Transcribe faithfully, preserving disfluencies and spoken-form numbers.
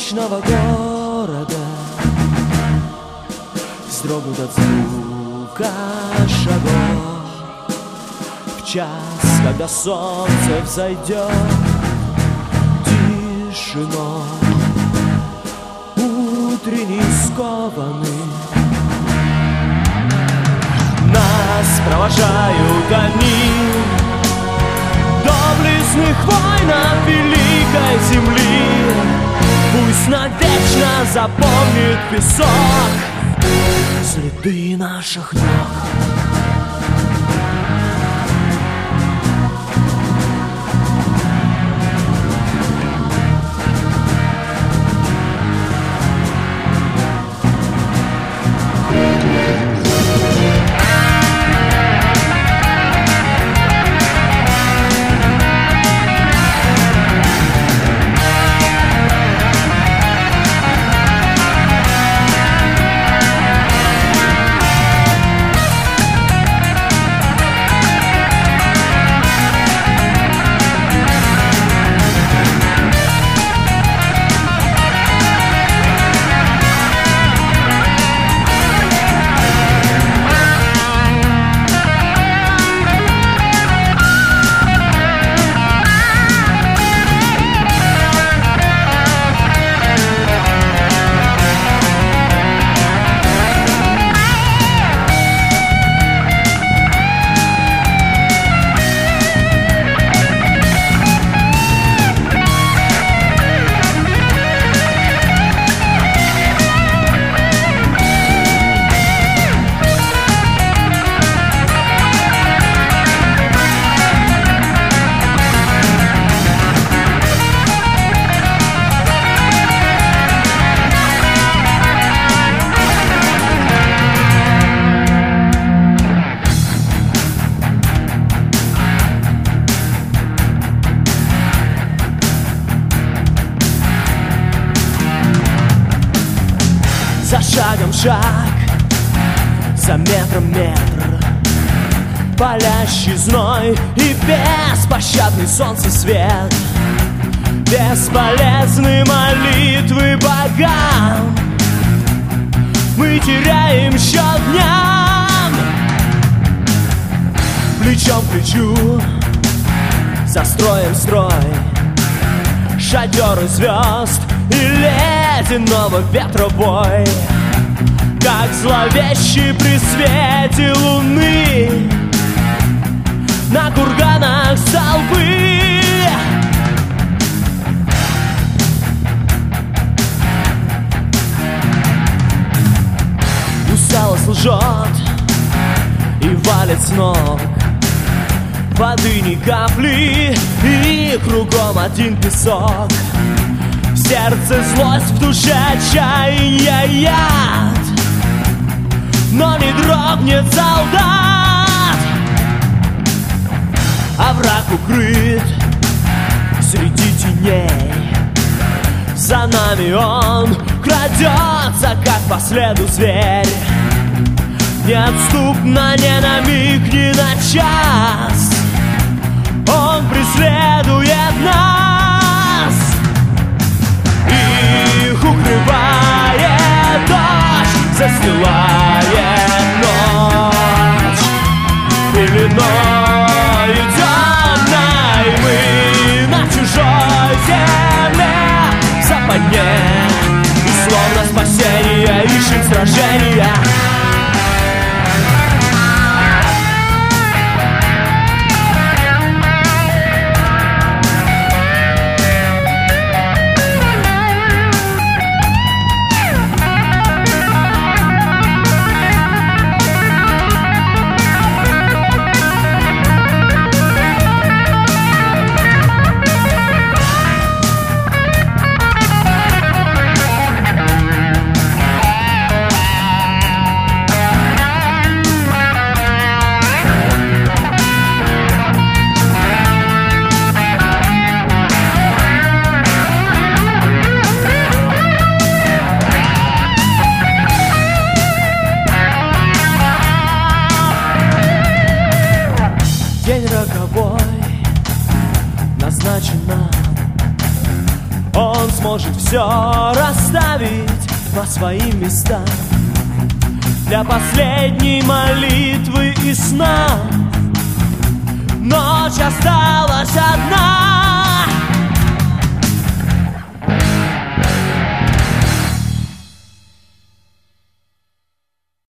вечного города вздрогнут от звука шагов. В час, когда солнце взойдет тишиной, утренний скованный, нас провожают они, доблестных воинов великой земли. Пусть навечно запомнит песок следы наших ног. За шагом шаг, за метром метр, палящий зной и беспощадный солнцесвет, бесполезны молитвы богам. Мы теряем счет дням, плечом к плечу, застроим строй, шатеры звезд и ледяного ветра бой, как зловещий при свете луны на курганах столбы. Усталость лжет и валит с ног, воды ни капли и кругом один песок. В сердце злость, в душе отчаяние, яд, но не дрогнет солдат, а враг укрыт среди теней. За нами он крадется, как по следу зверь, неотступно, ни на миг, ни на час. Он преследует нас, их укрывает дождь, застилает ночь, пеленой темной мы на чужой земле в западне, и словно спасение ищем сражения. День роковой назначен нам, Он сможет все расставить по своим местам. Для последней молитвы и сна ночь осталась одна.